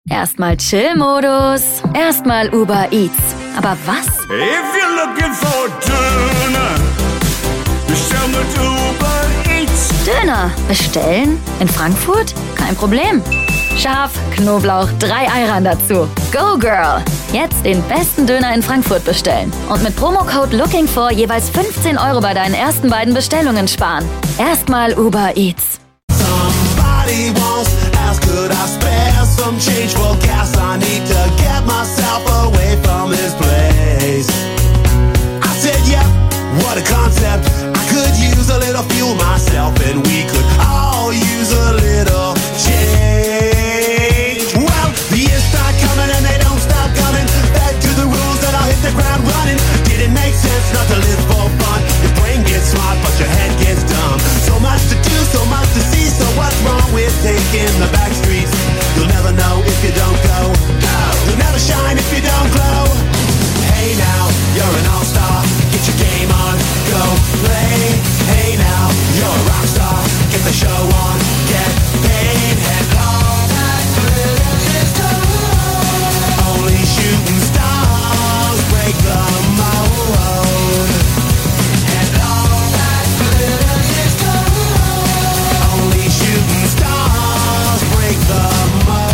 Erstmal Chill-Modus, erstmal Uber Eats. Aber was? If you're looking for Döner, bestell mit Uber Eats. Döner bestellen? In Frankfurt? Kein Problem. Scharf, Knoblauch, 3 Ayran dazu. Go Girl! Jetzt den besten Döner in Frankfurt bestellen. Und mit Promocode LOOKINGFOR jeweils 15 € bei deinen ersten beiden Bestellungen sparen. Erstmal Uber Eats. Somebody once asked, could I spare some change for gas? I need to get myself away from this place. I said, yeah, what a concept. I could use a little fuel myself, and we could all use a little change. Well, the years start coming and they don't stop coming. Back to the rules and I'll hit the ground running. Didn't make sense not to live for fun. Your brain gets smart but your head gets dumb. So much to do, so much to see. So what's wrong with taking the back streets? You'll never know if you don't go. You'll never shine if you don't glow. Hey now, you're an all-star. Get your game on, go play. Hey now, you're a rock star. Get the show on, get paid. And all that glitters is gold. Only shooting stars break the mold. And all that glitters is gold. Only shooting stars break the mold.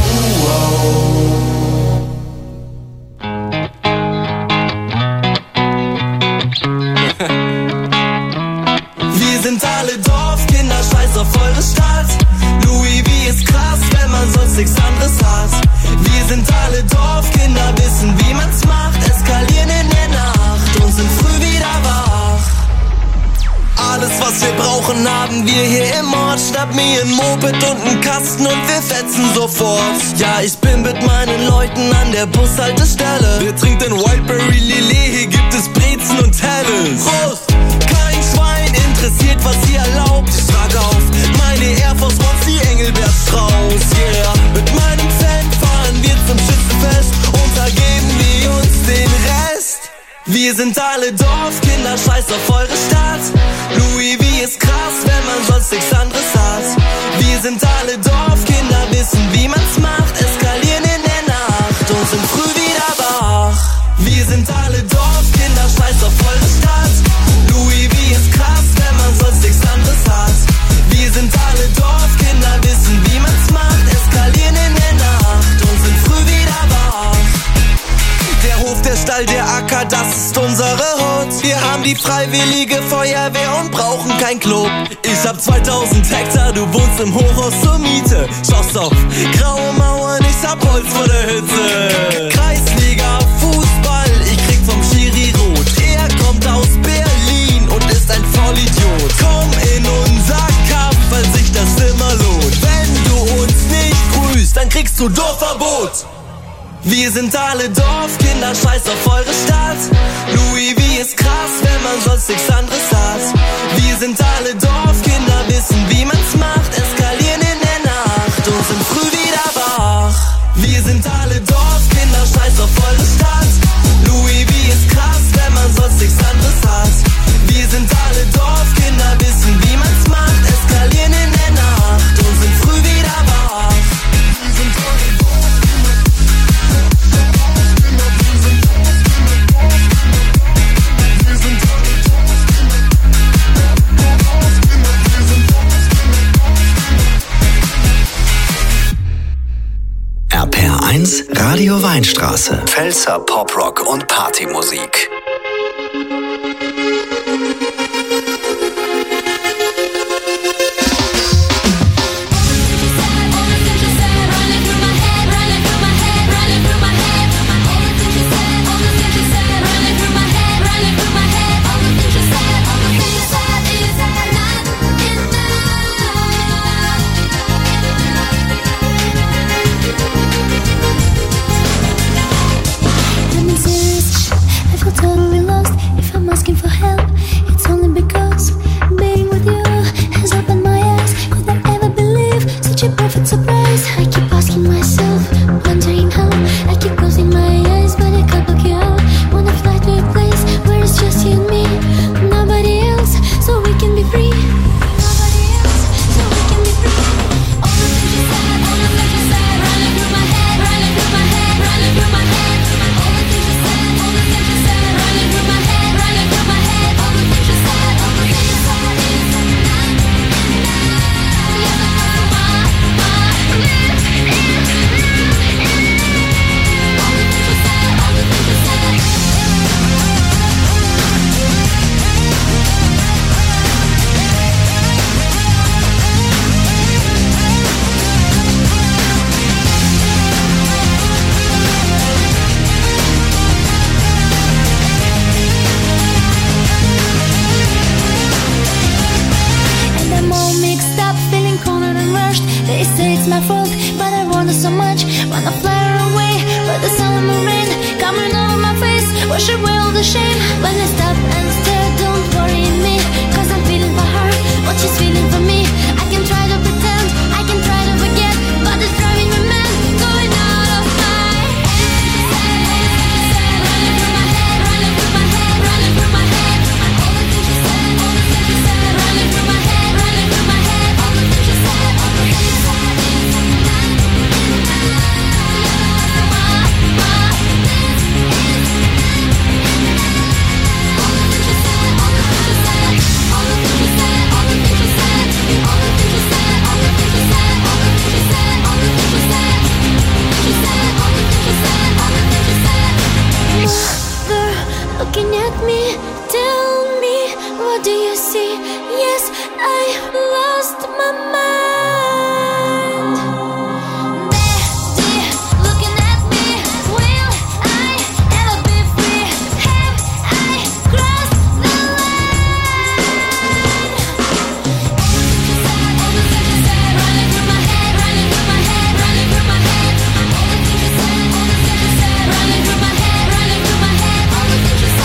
Wir sind alle Dorfkinder, scheiß auf eure Stadt. Louis V ist krass, wenn man sonst nichts anderes hat. Wir sind alle Dorfkinder, wissen wie man's macht. Eskalieren in der Nacht und sind früh wieder wach. Alles was wir brauchen haben wir hier im Ort. Schnapp mir ein Moped und einen Kasten und wir fetzen sofort. Ja, ich bin mit meinen Leuten an der Bushaltestelle. Wer trinkt denn Wildberry Lillet? Hier gibt es Brezen und Helles. Prost! Kein Schwein interessiert, was ihr erlaubt. Ich trage auf meine Air Force Ones, die Engelbert Strauß. Yeah, mit meinem Fan fahren wir zum Schützenfest und da geben wir uns den Rest. Wir sind alle Dorfkinder, scheiß auf eure Stadt. Louis V ist krass, wenn man sonst nichts anderes hat. Wir sind alle Dorfkinder, wissen wie man's macht. Eskalieren in der Nacht und sind früh wieder wach. Wir sind alle Dorfkinder, scheiß auf eure Stadt. Louis V ist krass, wenn man sonst nichts anderes hat. Wir sind alle Dorfkinder, wissen wie man's macht. Eskalieren in der Nacht und sind früh wieder wach. Der Hof, der Stall, der Acker, das ist unsere Hut. Wir haben die freiwillige Feuerwehr und brauchen kein Club. Ich hab 2000 Hektar, du wohnst im Hochhaus zur Miete. Schaust auf graue Mauern, ich hab Holz vor der Hitze. Kreisliga, Fußball, ich krieg vom Schiri rot. Er kommt aus Berlin und ist ein Vollidiot. Komm in unser Kampf, weil sich das immer lohnt. Wenn du uns nicht grüßt, dann kriegst du Dorfverbot. Wir sind alle Dorfkinder, scheiß auf eure Stadt. Louis V ist krass, wenn man sonst nichts anderes hat. Wir sind alle Dorfkinder, wissen wie man's macht. Eskalieren in der Nacht und sind früh wieder wach. Wir sind alle Dorfkinder, scheiß auf eure Stadt. Louis V ist krass, wenn man sonst nichts anderes hat. Wir sind alle Dorfkinder, wissen wie man's macht. Eskalieren in der Nacht und sind früh wieder wach. RPR1 Radio Weinstraße. Pfälzer Poprock und Partymusik. I've got a shame when I stop and stare. Don't worry me, cause I'm feeling for her what she's feeling for me. I can try to pretend, I can try to forget, but it's driving me mad, going out of my head. Running through my head, running through my head, running through my head. All the things she said, all the things she said. Running through my head, running through my head. All the things she said, all the things she said. Looking at me, tell me, what do you see? Yes, I lost my mind. Daddy, looking at me, will I ever be free? Have I crossed the line? All the things you said, running through my head, running through my head, running through my head. All the things you said, all the things you said, running through my head, running through my head. All the things you said.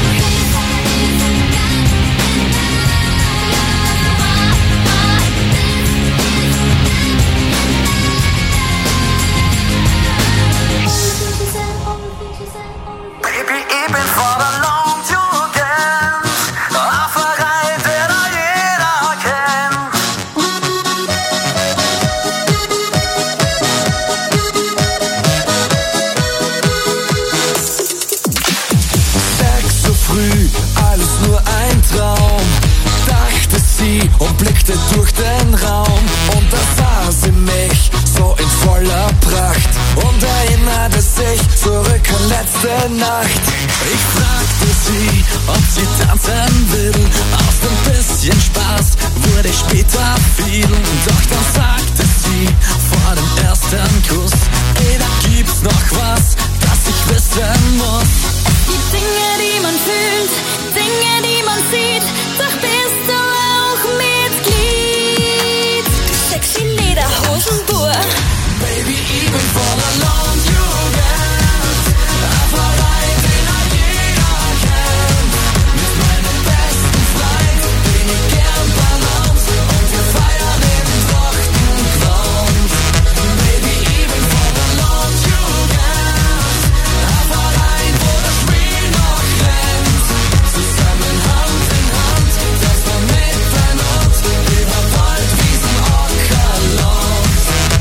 Und blickte durch den Raum und da sah sie mich so in voller Pracht und erinnerte sich zurück an letzte Nacht. Ich fragte sie, ob sie tanzen will, aus dem bisschen Spaß wurde ich später viel. Doch dann sagte sie vor dem ersten Kuss, ey, da gibt's noch was, das ich wissen muss. Es gibt Dinge, die man fühlt, Dinge, die man sieht, doch bist du auch Mitglied. Sexy Lederhosentour. Baby, ich bin voller Lounge-Jugend, einfach rein, den jeder kennt. Mit meinem besten Freund bin ich gern Balance und wir feiern im Trachtengrund. Baby, ich bin voller Lounge-Jugend, einfach rein, wo der Spiel noch rennt. Zusammen Hand in Hand, das war Mitternacht, über Waldwiesen, Ockerland.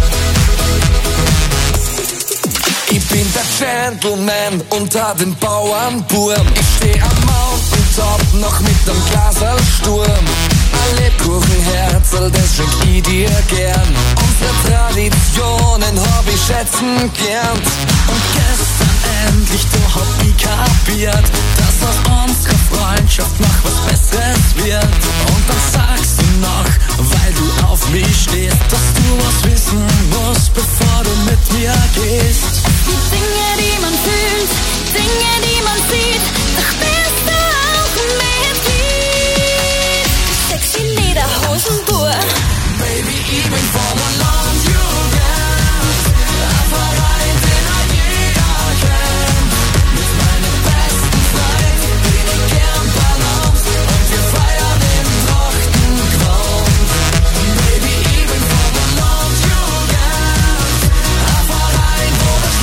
Ich bin der Gentleman unter den Bauernbuben. Ich steh am Mountaintop noch mit dem Glaserlsturm. Alle Kuchenherzel, das schenk ich dir gern. Unsere Traditionen hab ich schätzen gelernt. Und gestern endlich, da hab ich kapiert, dass aus unserer Freundschaft noch was Besseres wird. Und dann sagst du noch, weil du auf mich stehst, dass du was wissen musst, bevor du mit mir gehst. Die Dinge, die man fühlt, Dinge, die man sieht, doch bist du auch Mitglied. Sexy Lederhosentour. Baby, ich bin voller Lounge-Jugend, einfach rein, den jeder kennt. Mit meinem besten Freund bin ich gern Balance und wir feiern im Trachtengrund. Baby, ich bin voller Lounge-Jugend, einfach rein, wo der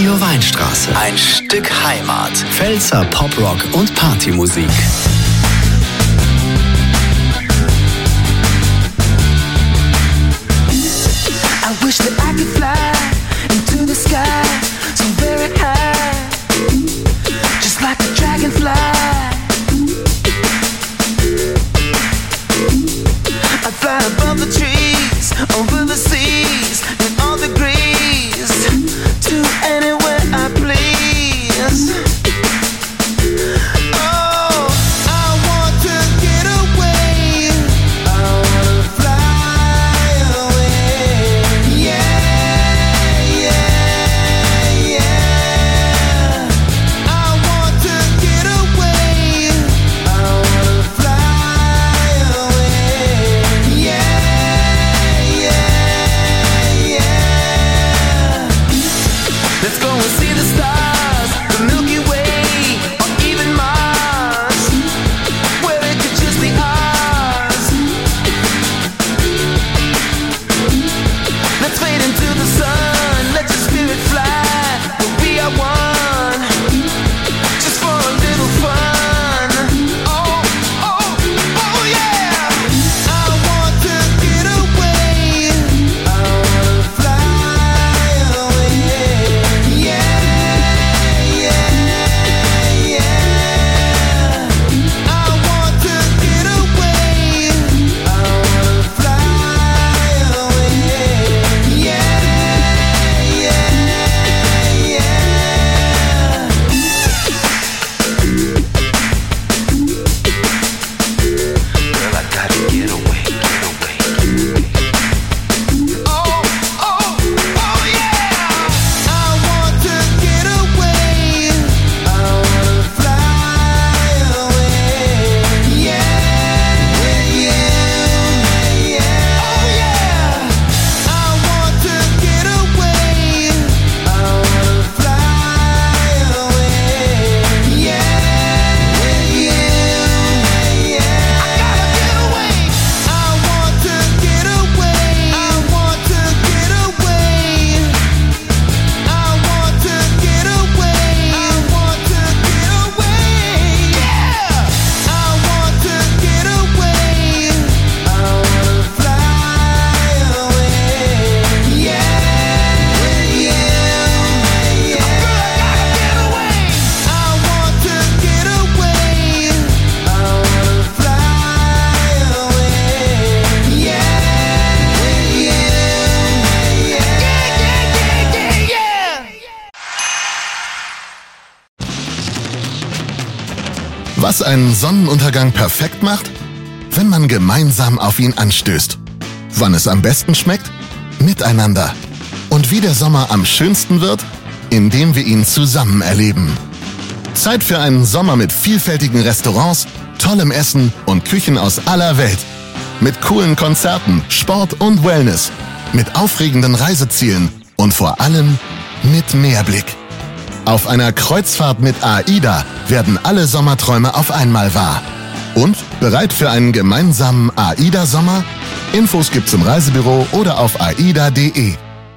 Radio Weinstraße. Ein Stück Heimat. Pfälzer Poprock und Partymusik. I wish that I could fly into the sky so very high, just like a dragonfly. I'd fly above the trees, over the seas, in all degrees, to anywhere I please. Oh, I want to get away. I wanna fly away. Yeah, yeah, yeah. I want to get away. I wanna fly away. Yeah, yeah, yeah. Let's go and see the stars, the Milky Way, or even Mars, where it could just be ours. Let's fade into the sun, let your spirit fly, we'll be our one, just for a little fun. Oh, oh, oh yeah! I want to get away, I wanna fly away. Yeah, yeah, yeah. I want to get away, I wanna fly away. Yeah, yeah, yeah. Girl, I gotta get away, get away. Oh, oh, oh yeah! I want to get away. I wanna fly away. Yeah, yeah, yeah. Oh yeah! I want to get away. I wanna fly away. Yeah, yeah, yeah. I gotta get away. I want to get away. I want to get away. I want to get away. I want to get away. Yeah. I want to get away. I wanna fly away. Yeah, yeah, yeah. I gotta get away. I want to get away. I wanna fly away. Yeah, yeah, yeah, yeah, yeah. Was einen Sonnenuntergang perfekt macht? Wenn man gemeinsam auf ihn anstößt. Wann es am besten schmeckt? Miteinander. Und wie der Sommer am schönsten wird? Indem wir ihn zusammen erleben. Zeit für einen Sommer mit vielfältigen Restaurants, tollem Essen und Küchen aus aller Welt. Mit coolen Konzerten, Sport und Wellness. Mit aufregenden Reisezielen und vor allem mit Meerblick. Auf einer Kreuzfahrt mit AIDA werden alle Sommerträume auf einmal wahr. Und bereit für einen gemeinsamen AIDA-Sommer? Infos gibt's im Reisebüro oder auf aida.de.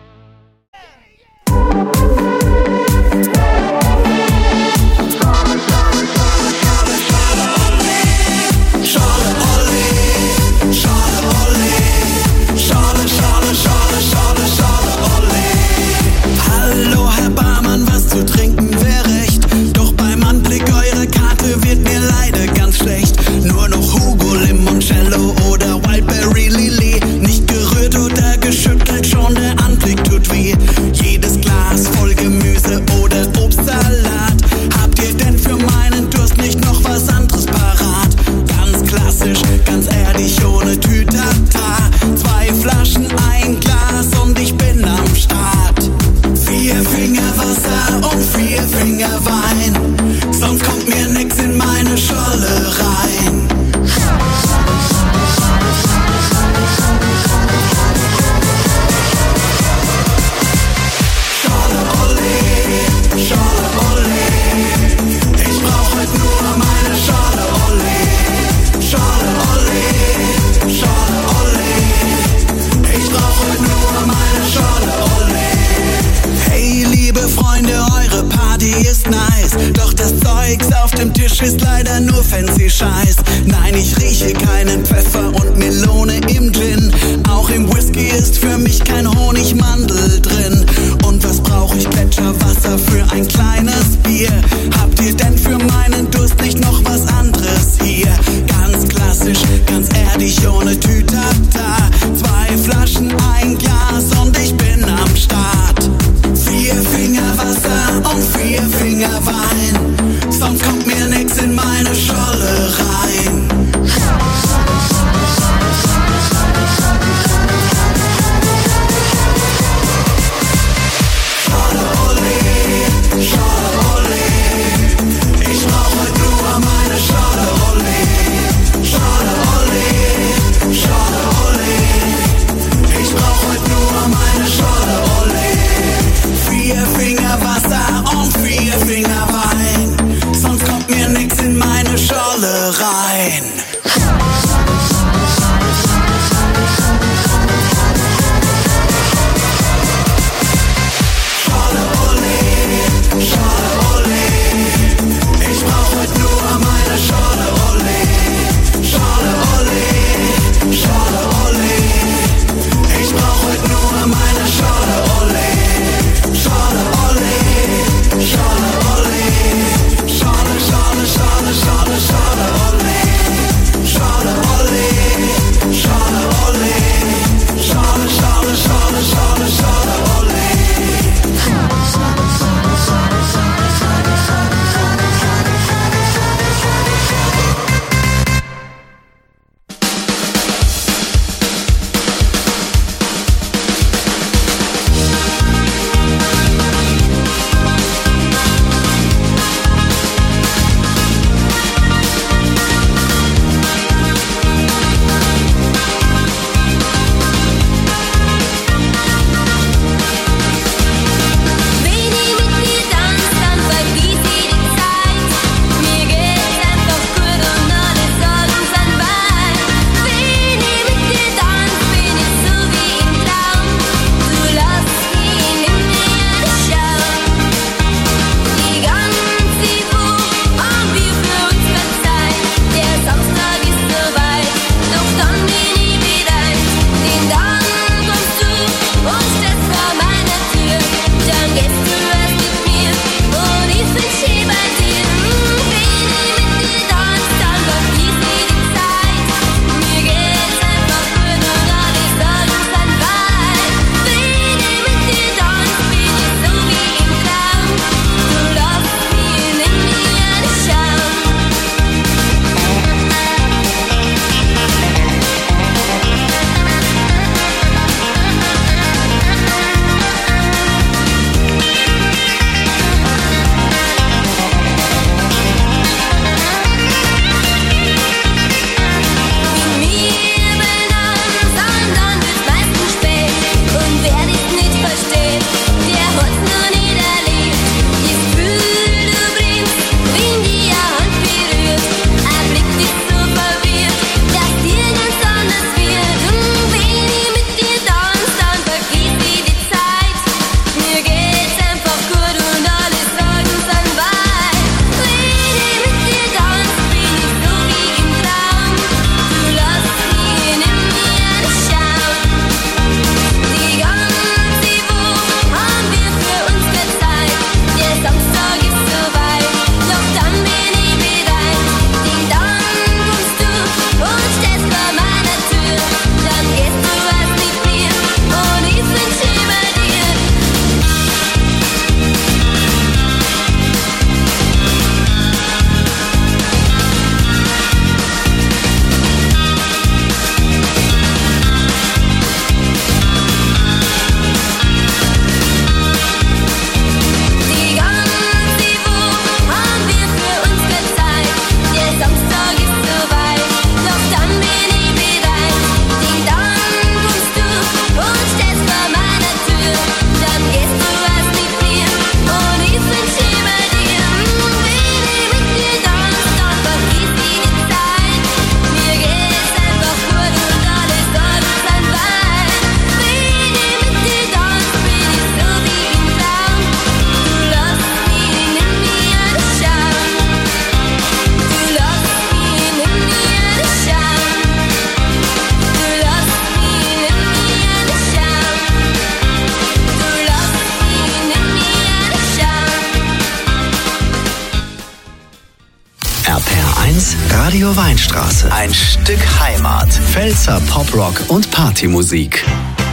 Hallo Herr Barmann, was zu trinken wäre recht. Doch beim Anblick eurer Karte wird mir leider ganz schlecht. Nur noch Hugo, Limoncello oder Wildberry Lilly. Nicht gerührt oder geschüttelt, schon der andere. ist leider nur fancy Scheiß. Nein, ich rieche keinen Pfeffer und Melone im Gin. Auch im Whisky ist für mich kein Honigmandel drin. Und was brauch ich? Gletscherwasser für ein kleines Bier. Habt ihr denn für meinen Durst nicht noch was anderes hier? Ganz klassisch, ganz erdig, ohne Tütata. 2 Flaschen, ein Glas und ich bin am Start. 4 Finger Wasser und 4 Finger Wein. Sonst kommt mir nix in meine Scholle rein. Radio Weinstraße. Ein Stück Heimat. Pfälzer Poprock und Partymusik.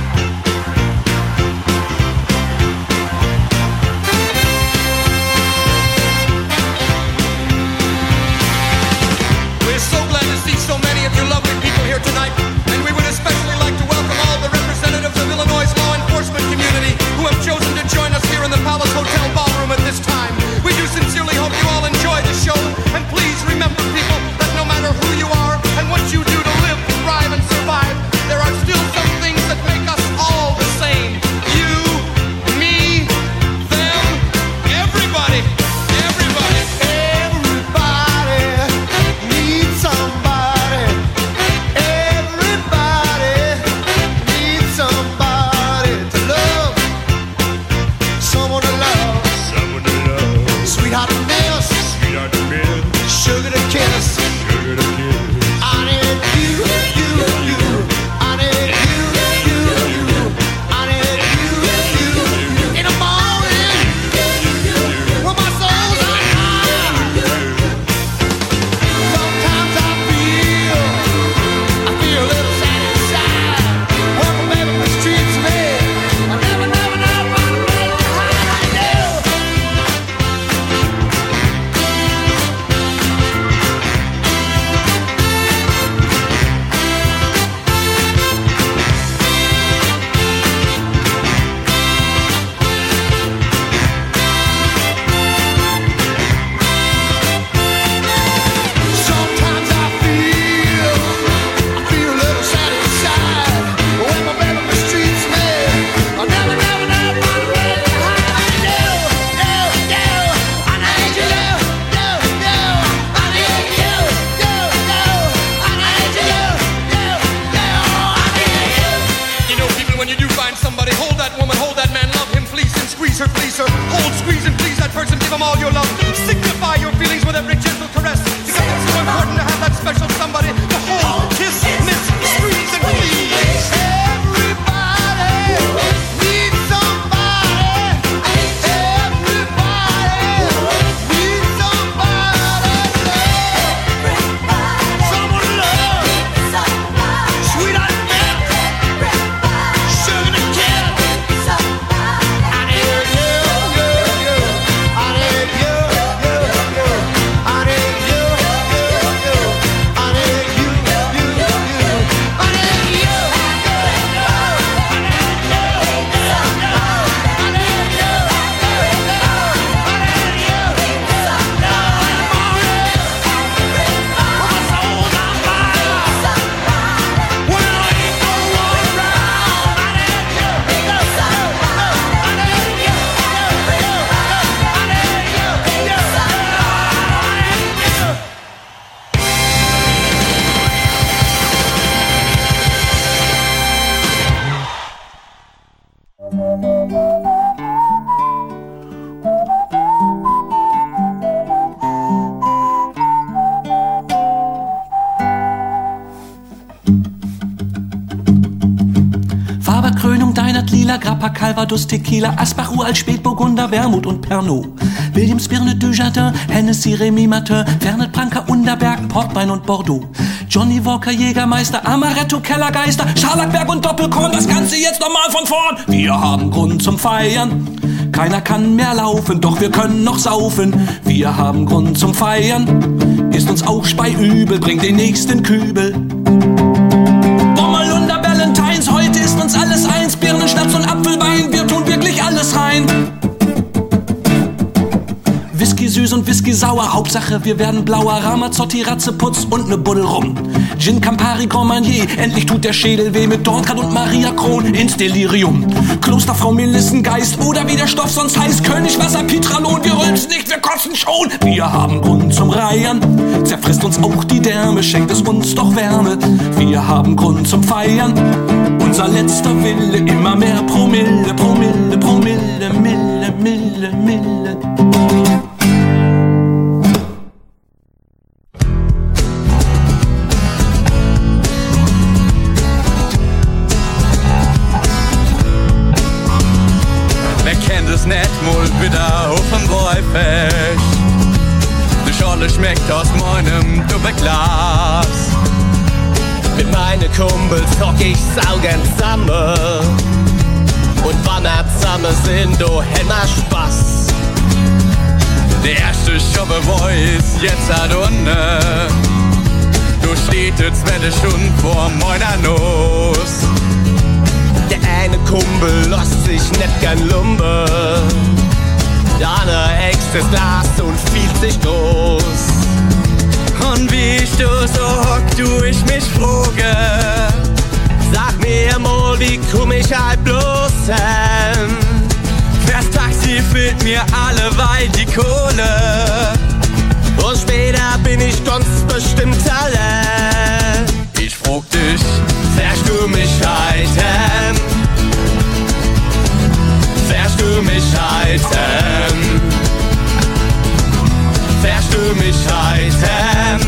Grappa, Calvados, Tequila, Asbach, Uralt, Spätburgunder, Wermut und Pernod. Williams, Birne, Dujardin, Hennessy, Remy Martin, Fernet, Branca, Underberg, Portwein und Bordeaux. Johnny Walker, Jägermeister, Amaretto, Kellergeister, Scharlachberg und Doppelkorn, das Ganze jetzt nochmal von vorn. Wir haben Grund zum Feiern. Keiner kann mehr laufen, doch wir können noch saufen. Wir haben Grund zum Feiern. Ist uns auch speiübel, bringt den nächsten Kübel. Bommerlunder, Valentines, heute ist uns alles eins. Birnen, Schnaps und Apfelwein, wir tun wirklich alles rein. Whisky süß und Whisky sauer, Hauptsache wir werden blauer. Ramazzotti, Ratzeputz und ne Buddel rum. Gin, Campari, Grand Marnier, endlich tut der Schädel weh. Mit Dornkrat und Maria Kron ins Delirium. Klosterfrau, Melissengeist oder wie der Stoff sonst heißt. Königwasser, Pitralon, wir rülpsen nicht, wir kotzen schon. Wir haben Grund zum Reiern, zerfrisst uns auch die Därme, schenkt es uns doch Wärme. Wir haben Grund zum Feiern, unser letzter Wille, immer mehr Promille, Promille, Promille, Mille, Mille, Mille. Nicht mal wieder auf dem Boy fest. Du schaust alles schmeckt aus meinem Doppelglas. Mit meinen Kumpels hock ich saugend zusammen. Und wann wir zusammen sind, do hätt ma Spaß. Der erste Schobbe weiß jetzt hat unten. Du steht jetzt werde schon vor meiner Nuss. Der eine Kumpel lässt sich nicht gern lumpen. Der andere äxt das Glas und fühlt sich groß. Und wie ich du so hock, du ich mich frage. Sag mir mal, wie komm ich halt bloß hin? Fürs Taxi fehlt mir alleweil die Kohle. Und später bin ich ganz bestimmt allein. Ich frag dich, fährst du mich heiten? Fährst du mich heiten? Fährst du mich heiten?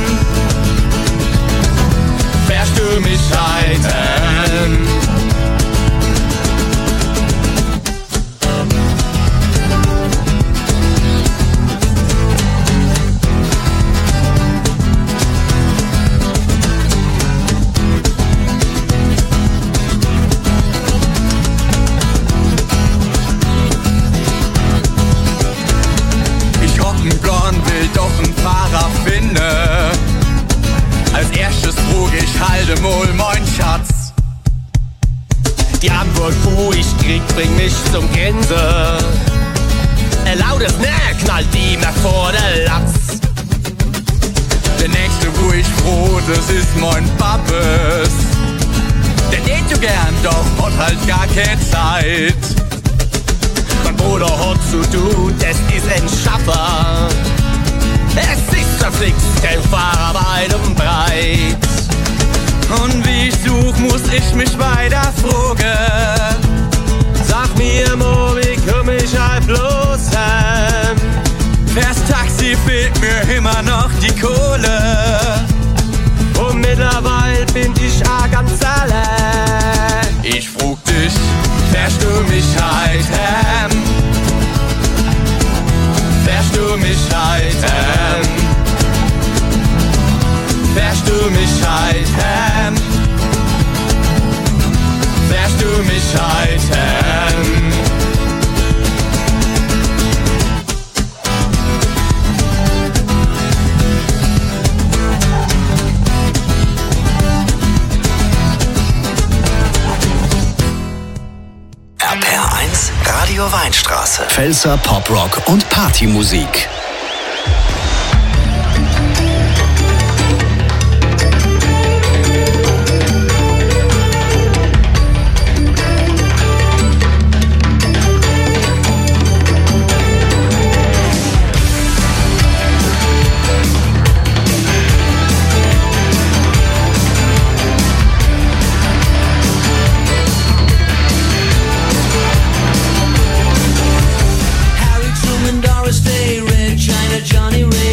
Fährst du mich heiten? Will doch einen Fahrer finden. Als erstes frug ich, halte mal mein Schatz. Die Antwort, wo ich krieg, bringt mich zum Grinsen. Ein lautes Ne knallt die mir vor der Latz. Der nächste, wo ich froh, das ist mein Pappes. Der geht so gern, doch hat halt gar keine Zeit. Mein Bruder hat zu tun, das ist ein Schaffer. Es ist verflixt, kein Fahrer weit und breit. Und wie ich such, muss ich mich weiter fragen. Sag mir mal, wie komm ich halt bloß heim? Fürs Taxi fehlt mir immer noch die Kohle. Und mittlerweile bin ich auch ganz allein. Ich frag dich, fährst du mich heim? Fährst du mich heim? Fährst du mich heim? Fährst du mich heim? RPR1 Radio Weinstraße. Pfälzer Poprock und Partymusik. Johnny Ray.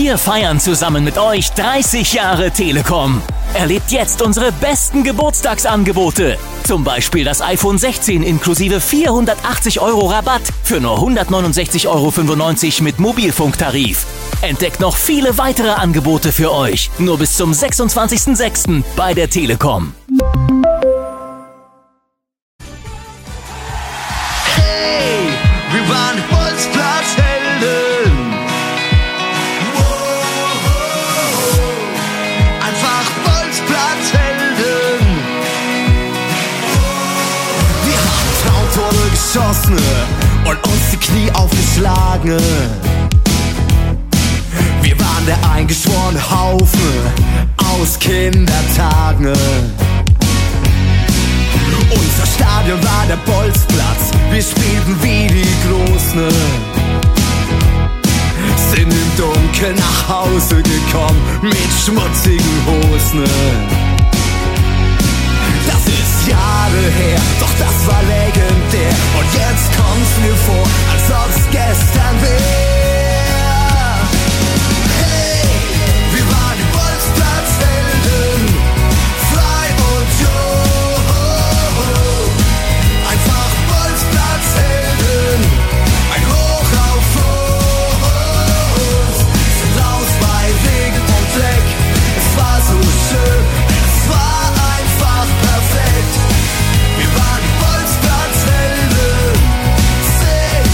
Wir feiern zusammen mit euch 30 Jahre Telekom. Erlebt jetzt unsere besten Geburtstagsangebote. Zum Beispiel das iPhone 16 inklusive 480 € Rabatt für nur 169,95 € mit Mobilfunktarif. Entdeckt noch viele weitere Angebote für euch. Nur bis zum 26.06. bei der Telekom. Hey, wir waren die Bolzplatzhelden. Einfach Bolzplatzhelden. Wir haben Traumtore geschossen und uns die Knie aufgeschlagen. Wir waren der eingeschworene Haufen aus Kindertagen. Unser Stadion war der Bolzplatz, wir spielten wie die Großen. Sind im Dunkeln nach Hause gekommen mit schmutzigen Hosen. Das ist Jahre her, doch das war legendär. Und jetzt kommt's mir vor, als ob's gestern wär. Hey, wir waren die Bolzplatzhelden, frei und jung. Einfach Bolzplatzhelden, ein Hoch auf uns. Sind raus bei Regen und Dreck, es war so schön, es war einfach perfekt. Wir waren die Bolzplatzhelden, safe,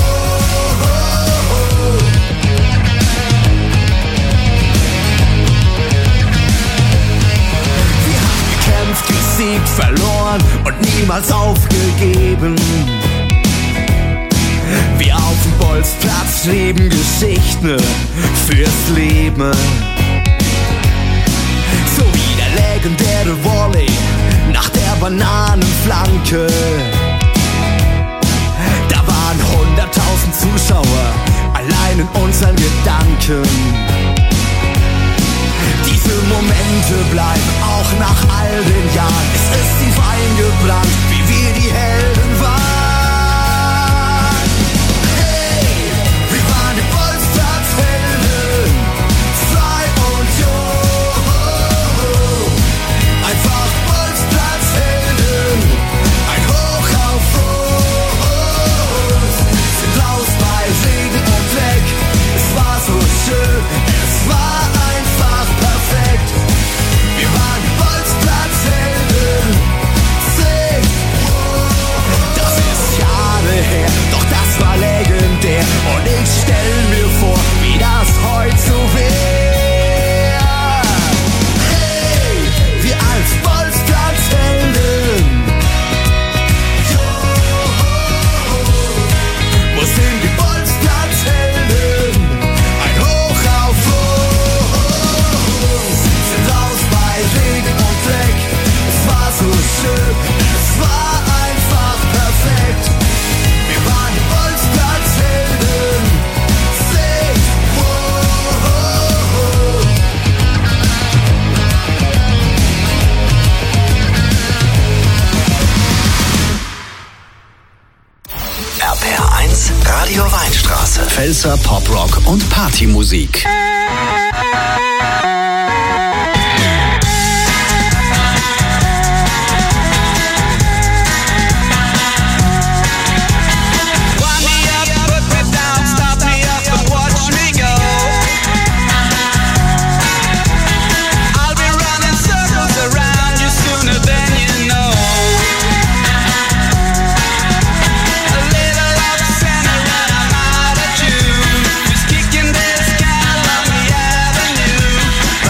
Wir haben gekämpft, gesiegt, verloren und niemals aufgegeben. Wir auf dem Bolzplatz schrieben Geschichten fürs Leben. So wie der legendäre Volley nach der Bananenflanke. Da waren 100.000 Zuschauer allein in unseren Gedanken. Diese Momente bleiben auch nach all den Jahren. Es ist tief eingebrannt, wie wir die Helden waren. Hey, wir waren die Bolzplatzhelden, frei und jung. Einfach Bolzplatzhelden, ein Hoch auf uns. Sind raus bei Regen und Dreck, es war so schön, es war einfach perfekt. Wir waren die Bolzplatzhelden, sing. Das ist Jahre her, doch das war legendär. Und ich stell mir vor, wie das heute so wär. Hey, wir als Bolzplatzhelden. Wo sind die Bolzplatzhelden? Ein Hoch auf uns. Sind raus bei Regen und Dreck. Es war so schön, es war einfach perfekt. Wir waren die Bolzplatzhelden. Sing, RPR1 Radio Weinstraße. Pfälzer Poprock und Partymusik. Kicking this cat along the avenue.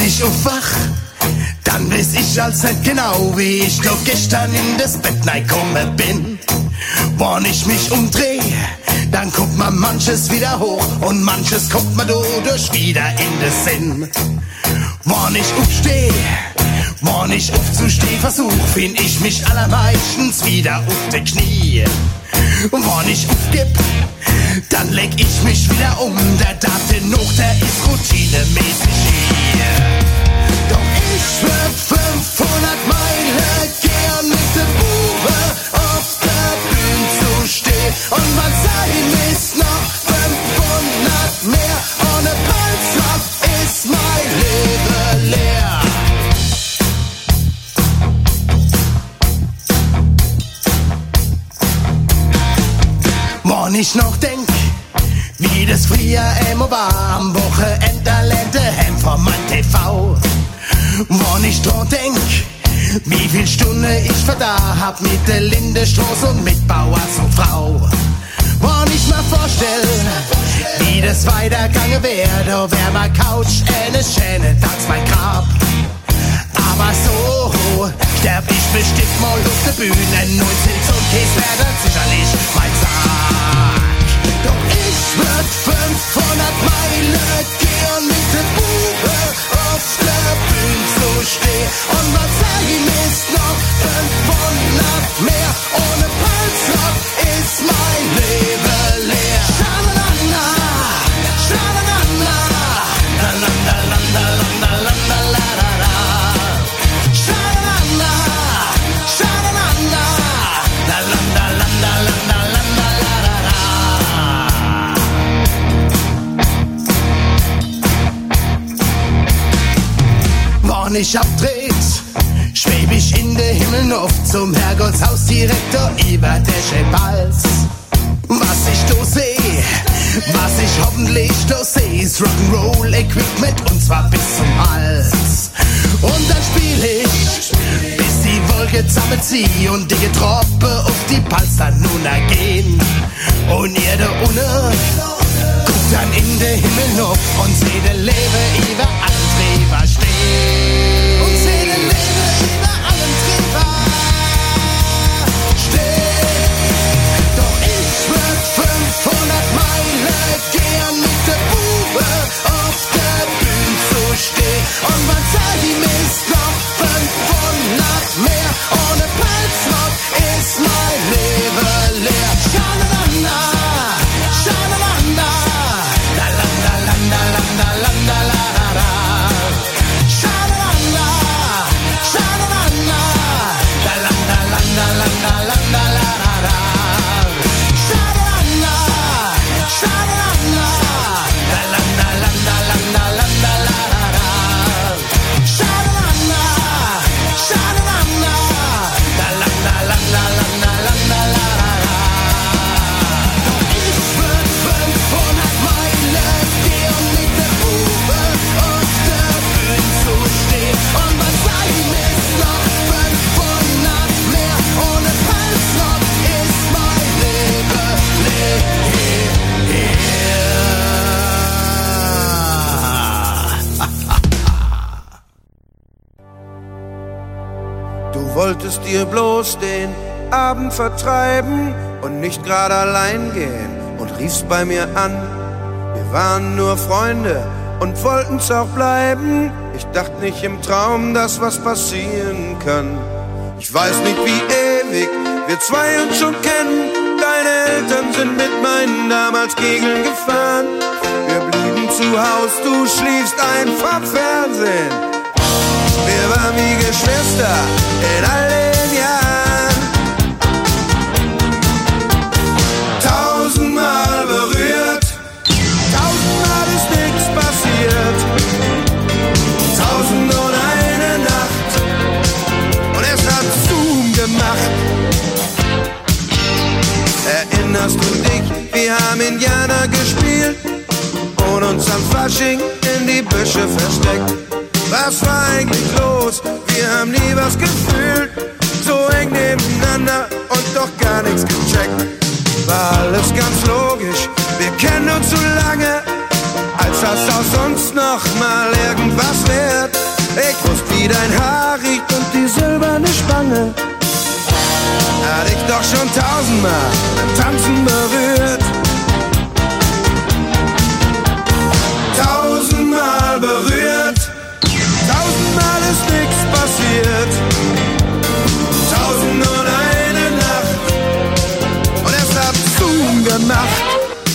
Wann ich aufwach, dann weiß ich als nicht genau, wie ich doch gestern in das Bett reingekommen bin. Wann ich mich umdreh, dann guckt man manches wieder hoch und manches kommt man dadurch wieder in den Sinn. Wann ich aufsteh, wann ich aufzusteh versuch, find ich mich allermeistens wieder auf die Knie. Und wann ich aufgib, dann leg ich mich wieder um. Der Daten noch, der ist routinemäßig hier. Doch ich würd 500 Meilen gern mit der Bube auf der Bühne zu stehen. Und was sein ist noch 500 mehr. Ohne Palzlock ist mein Leben leer. Wann ich noch denk, wie das früher immer war, am Wochenende lernte heim von mein TV. Wann ich dran denk, wie viel Stunden ich verda hab mit der Lindestraße und mit Bauers und Frau. Wann ich mal vorstell, wie das weitergange wär, da wär mein Couch eines schönen Tags mein Grab. Aber so sterb ich bestimmt mal auf der Bühne, 19 und Käse wär dann sicherlich mein Sarg. Doch ich würd 500 Meilen gern mit der Bube auf der Bühne zu stehen. Und was sein ist noch 500 mehr. Ohne Palzlock ist mein Leben leer. Schalalala, schalalala, lalalala. Schalalala, schalalala, wann ich abdreht, schweb ich in der Himmelluft zum Herrgottshaus direkt über der Schepals. Was ich da seh, was ich hoffentlich da seh, ist Rock'n'Roll-Equipment und zwar bis zum Hals. Und dann spiel ich, bis die Wolke zusammenzieht und die Getroppe auf die Palster nun ergehen. Und ihr da unten guckt dann in den Himmel hoch und seht der Leben über allen Treber stehen. Und seht der Leben über allen Treber stehen. Doch ich würd 500 Meilen gern mit der Bube auf der Bühne zu stehen. Und was sei ihm ist noch 500 mehr. Ohne Palzlock ist mein Leben leer. Schalalala, schalalala, lalalala. Schalalala, schalalala, lalalala. Schalalala, schalalala, Du wolltest dir bloß den Abend vertreiben und nicht gerade allein gehen und riefst bei mir an. Wir waren nur Freunde und wollten's auch bleiben. Ich dachte nicht im Traum, dass was passieren kann. Ich weiß nicht, wie ewig wir zwei uns schon kennen. Deine Eltern sind mit meinen damals Kegeln gefahren. Wir blieben zu Haus, du schliefst ein vom Fernsehen. Wir waren wie Geschwister in all den Jahren. 1000-mal berührt, 1000-mal ist nichts passiert. 1001 Nacht und es hat Zoom gemacht. Erinnerst du dich, wir haben Indianer gespielt und uns am Fasching in die Büsche versteckt. Was war eigentlich los? Wir haben nie was gefühlt. So eng nebeneinander und doch gar nichts gecheckt. War alles ganz logisch, wir kennen uns so lange. Als was aus uns noch mal irgendwas wird. Ich wusste, wie dein Haar riecht und die silberne Spange. Hat ich doch schon 1000-mal beim Tanzen berührt. 1000-mal berührt. 1000-mal ist nix passiert. 1001 Nacht. Und erst hab Zoom gemacht.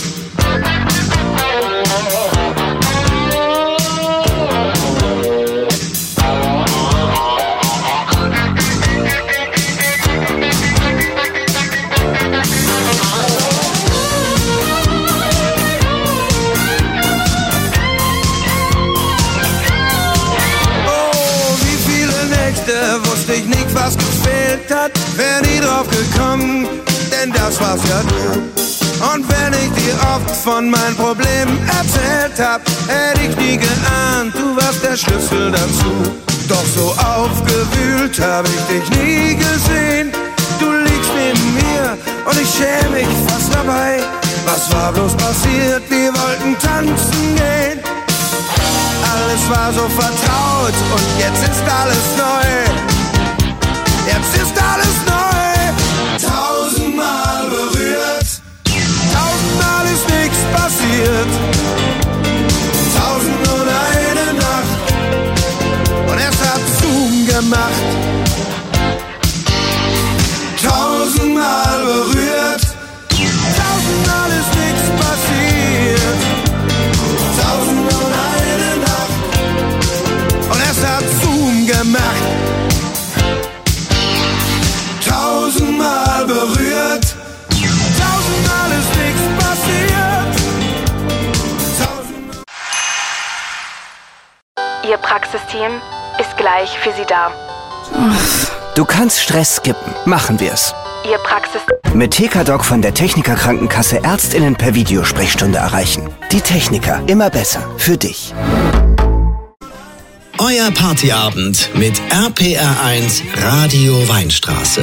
Wusste ich nicht, was gefehlt hat, wär nie drauf gekommen, denn das war's ja du. Und wenn ich dir oft von meinen Problemen erzählt hab, hätte ich nie geahnt, du warst der Schlüssel dazu. Doch so aufgewühlt hab ich dich nie gesehen. Du liegst neben mir und ich schäme mich fast dabei. Was war bloß passiert? Wir wollten tanzen gehen. Alles war so vertraut und jetzt ist alles neu. Jetzt ist alles neu. 1000-mal berührt. 1000-mal ist nichts passiert. 1001 Nacht. Und erst hat Zoom gemacht. 1000-mal berührt. 1000-mal ist nichts passiert. 1001 Nacht. Und erst hat Zoom gemacht. 1000-mal berührt. 1000-mal ist nichts passiert. 1000-mal. Ihr Praxisteam ist gleich für Sie da. Du kannst Stress skippen. Machen wir's. Ihr Praxis... Mit TK-Doc von der Techniker Krankenkasse ÄrztInnen per Videosprechstunde erreichen. Die Techniker, immer besser. Für dich. Euer Partyabend mit RPR1 Radio Weinstraße.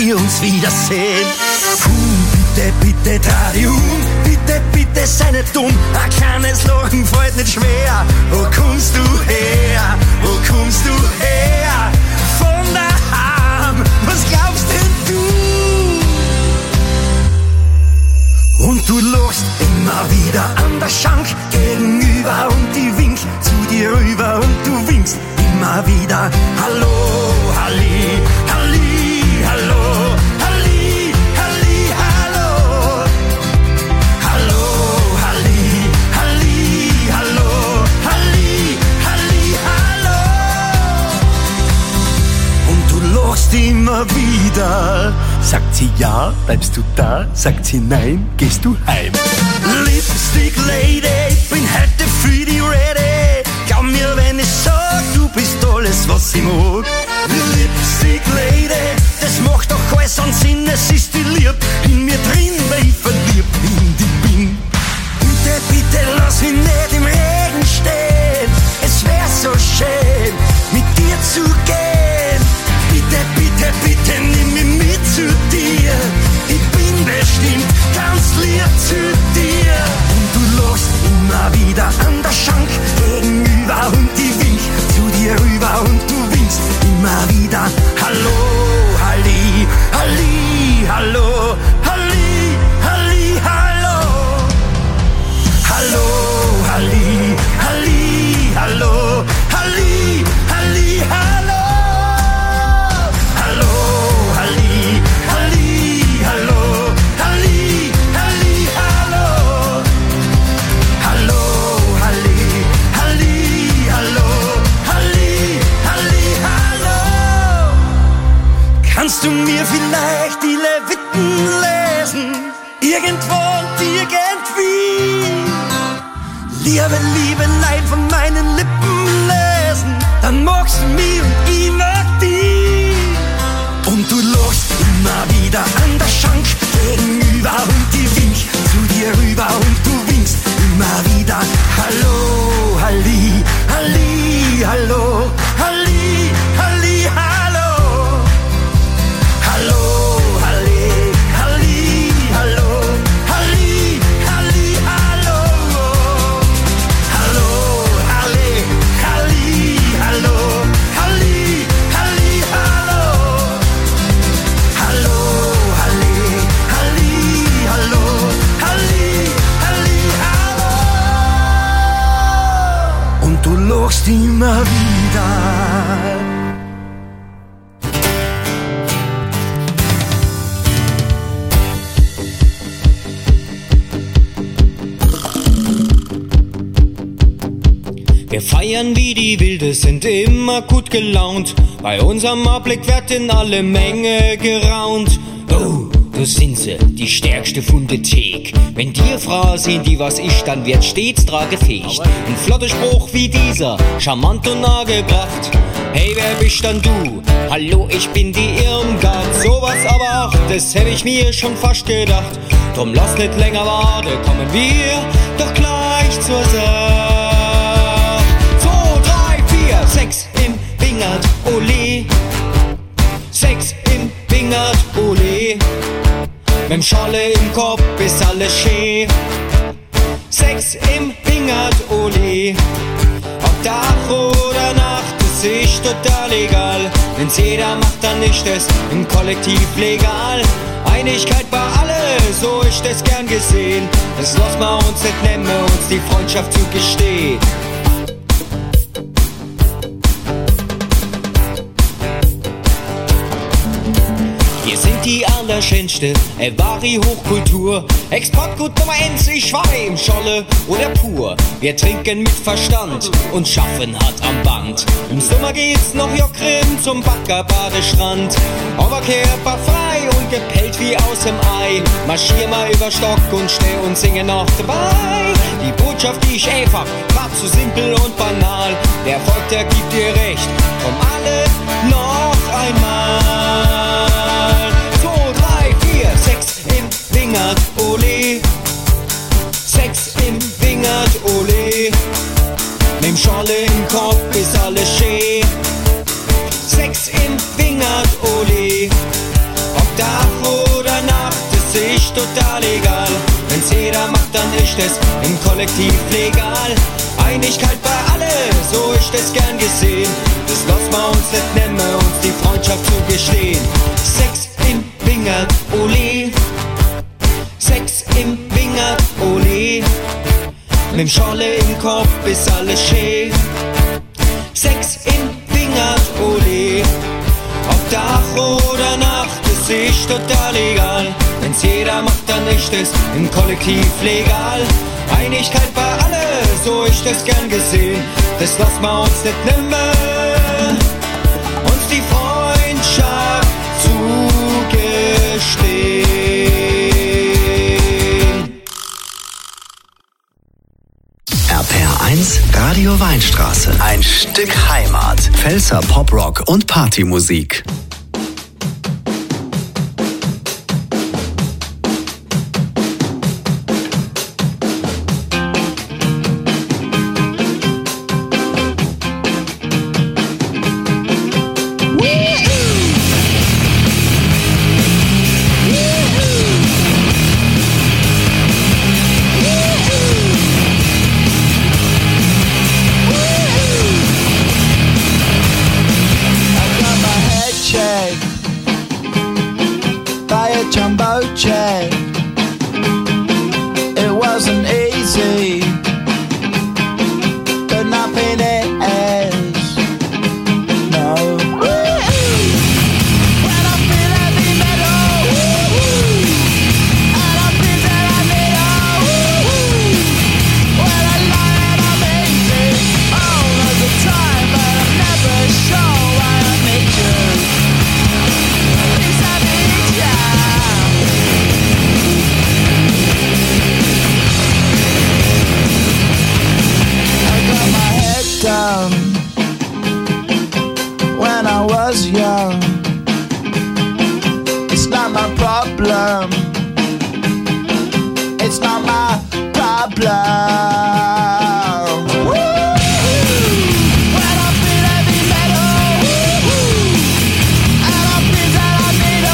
wir uns wiedersehen. Bitte, bitte dreh dich um, bitte, bitte sei nicht dumm. Ein kleines Lachen fällt nicht schwer. Wo kommst du her? Wo kommst du her? Von daheim, was glaubst denn du? Und du lachst immer wieder an der Schank gegenüber und ich wink zu dir rüber und du winkst immer wieder. Hallo, Halli, Halli, hallo, Halli, Halli, hallo. Hallo, Halli, Halli, hallo, Halli, Halli, hallo. Und du lachst immer wieder. Sagt sie ja, bleibst du da? Sagt sie nein, gehst du heim? Lipstick Lady, ich bin heute für die ready. Glaub mir, wenn ich sag, du bist alles, was ich mag. Lipstick Lady, das macht doch alles an Sinn, es ist die Lieb in mir drin, weil ich verliebt in die bin. Bitte, bitte lass mich nicht im Regen stehen, es wär so schön, mit dir zu gehen. Bitte, bitte, bitte nimm mich mit zu dir, ich bin bestimmt ganz lieb zu dir. Und du lachst immer wieder an der Schank gegenüber und ich wink zu dir rüber und du winkst immer wieder. Hallo, Halli, Halli, hallo, Halli, Halli, hallo. Hallo, Halli, Halli, hallo, Halli, Halli, hallo. Hallo, Halli, Halli, hallo, Halli, Halli, hallo. Hallo, Halli, Halli, hallo, Halli, Halli, hallo. Kannst du mir vielleicht die Leviten lesen? Irgendwo und irgendwie. Liebe, liebe Leid von meinen Lippen lesen. Dann magst du mich und ich mag dich. Und du lachst immer wieder an der Schank gegenüber und ich wink zu dir rüber und du winkst immer wieder. Hallo, Halli, Halli, hallo, Halli, Halli, hallo. Hallo, Halli, Halli, hallo, Halli, Halli, hallo. Hallo, Halli, Halli, hallo, Halli, Halli, hallo. Hallo, Halli, Halli, hallo, Halli, Halli, hallo. Und du lachst immer wieder. Wir feiern wie die Wilde, sind immer gut gelaunt. Bei unserem Abblick wird in alle Menge geraunt. Oh, da sind sie, die stärkste Fundethek. Wenn dir Frauen sehen, die was ich, dann wird stets tragefähig. Ein flotter Spruch wie dieser, charmant und nahegebracht. Hey, wer bist dann du? Hallo, ich bin die Irmgard. Sowas aber auch, das hätte ich mir schon fast gedacht. Drum lass nicht länger warten, kommen wir doch gleich zur Sache. 6 im Wingert, ole. 6 im Wingert, ole. Mit'm Scholle im Kopf ist alles schön. 6 im Wingert, ole. Ob Tag oder Nacht, das ist total egal. Wenn's jeder macht, dann ist es im Kollektiv legal. Einigkeit bei alle, so ist es gern gesehen. Das lassen wir uns nicht nehmen, uns die Freundschaft zugestehen. Wir sind die allerschönste, wahre Hochkultur. Exportgut Nummer 1, ich war im Scholle oder pur. Wir trinken mit Verstand und schaffen hart am Band. Im Sommer geht's noch Jockrim zum Baggerbadestrand. Oberkörper frei und gepellt wie aus dem Ei. Marschier mal über Stock und steh und singe noch dabei. Die Botschaft, die ich einfach, war zu simpel und banal. Der Erfolg, der gibt dir recht, drum alle noch einmal. 2, 3, 4, 6 im Wingert, ole. 6 im Wingert, ole. Mit'm Scholle im Kopf ist alles schön. 6 im Wingert, ole. Ob Kollektiv legal. Einigkeit bei alle, so ist es gern gesehen. Das lassen wir uns nicht nehmen, uns die Freundschaft zu gestehen. Sex im Wingert, ole. Sex im Wingert, ole. Mit Scholle im Kopf ist alles schön. Sex im Wingert, ole. Ob Tag oder Nacht, das ist total egal. Wenn's jeder macht, dann ist es im Kollektiv legal. Einigkeit bei alle, so ist es gern gesehen. Das lassen wir uns nicht nehmen, uns die Freundschaft zugestehen. RPR1 Radio Weinstraße. Ein Stück Heimat. Pfälzer Poprock und Partymusik. It wasn't easy, but nothing is. No. When I feel heavy metal, and I feel that I need when I lie and I'm easy all of the time, but I'm never sure why I need you. At least I need you. Down when I was young. It's not my problem. It's not my problem. When I feel heavy metal, and I feel that I need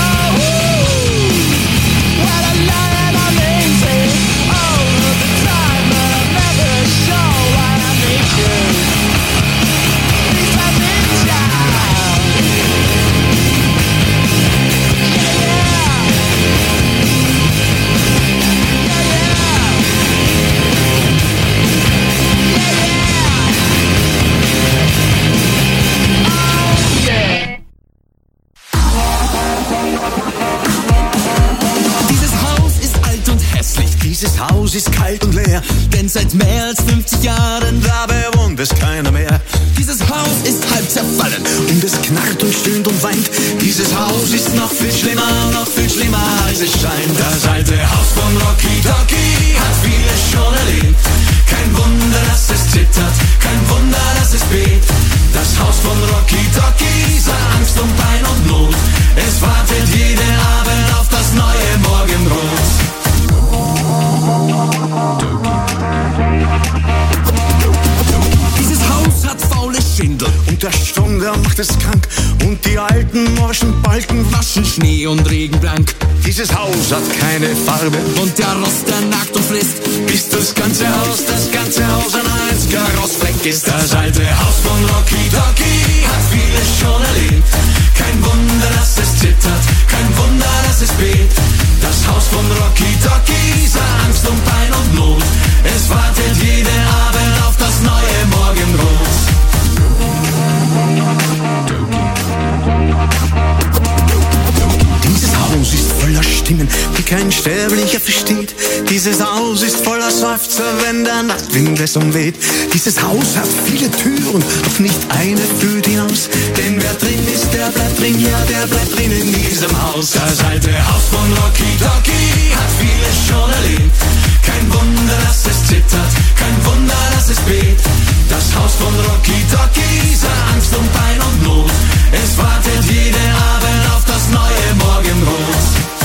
when I lie and I'm easy all of the time, but I'm never sure why I need you. Dieses Haus ist kalt und leer, denn seit mehr als 50 Jahren da bewohnt es keiner mehr. Dieses Haus ist halb zerfallen und es knarrt und stöhnt und weint. Dieses Haus ist noch viel schlimmer als es scheint. Das alte Haus von Rocky Docky hat vieles schon erlebt. Kein Wunder, dass es zittert, kein Wunder, dass es bebt. Das Haus von Rocky Docky sah Angst und Pein und Not. Es wartet jeden Abend auf das neue Morgenrot. Dieses Haus hat faule Schindeln und der Sturm, der macht es krank. Und die alten morschen Balken waschen Schnee und Regen blank. Dieses Haus hat keine Farbe und der Rost, der nagt und frisst, bis das ganze Haus ein einziger Rostfleck ist. Das alte Haus von Rocky Docky hat vieles schon erlebt. Kein Wunder, dass es zittert, kein Wunder, dass es bebt. Das Haus von Rocky Docky sah Angst und Pein und Not. Es wartet jeden Abend auf das neue Morgenrot. Dieses Haus ist voller Stimmen, die kein Sterblicher versteht. Dieses Haus ist voller Seufzer, wenn der Nachtwind es umweht. Dieses Haus hat viele Türen, doch nicht eine führt hinaus. Denn wer drin ist, der bleibt drin, ja, der bleibt drin in diesem Haus. Das alte Haus von Rocky Docky hat vieles schon erlebt. Kein Wunder, dass es zittert, kein Wunder, dass es bebt. Das Haus von Rocky Docky sah Angst und Pein und Not. Es wartet jeden Abend auf das neue Morgenrot.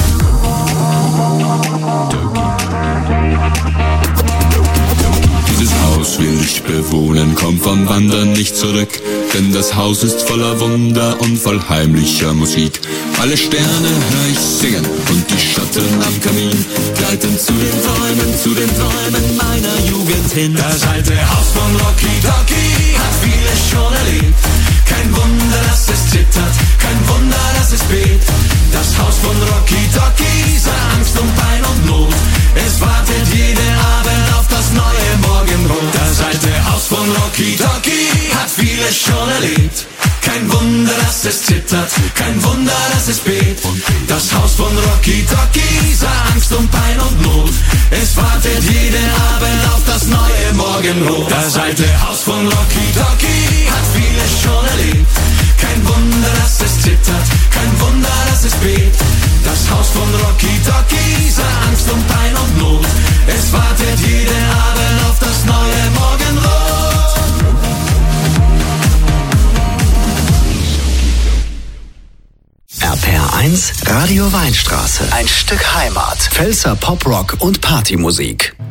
Dieses Haus will ich bewohnen, komm vom Wandern nicht zurück. Denn das Haus ist voller Wunder und voll heimlicher Musik. Alle Sterne hör ich singen und die Schatten am Kamin gleiten zu den Träumen meiner Jugend hin. Das alte Haus von Rocky Docky hat vieles schon erlebt. Kein Wunder, dass es zittert, kein Wunder, dass es bebt. Das Haus von Rocky Docky sah Angst und Pein und Not. Es wartet jeden Abend auf das neue Morgenrot. Das alte Haus von Rocky Docky hat vieles schon erlebt. Kein Wunder, dass es zittert, kein Wunder, dass es bebt. Das Haus von Rocky Docky sah Angst und Pein und Not. Es wartet jeden Abend auf das neue Morgenrot. Das alte Haus von Rocky Docky hat vieles schon erlebt. Kein Wunder, dass es zittert, kein Wunder, dass es bebt. Das Haus von Rocky Docky sah Angst und Pein und Not. Es wartet jeden Abend auf das neue Morgenrot. RPR1 Radio Weinstraße. Ein Stück Heimat. Pfälzer Poprock und Partymusik.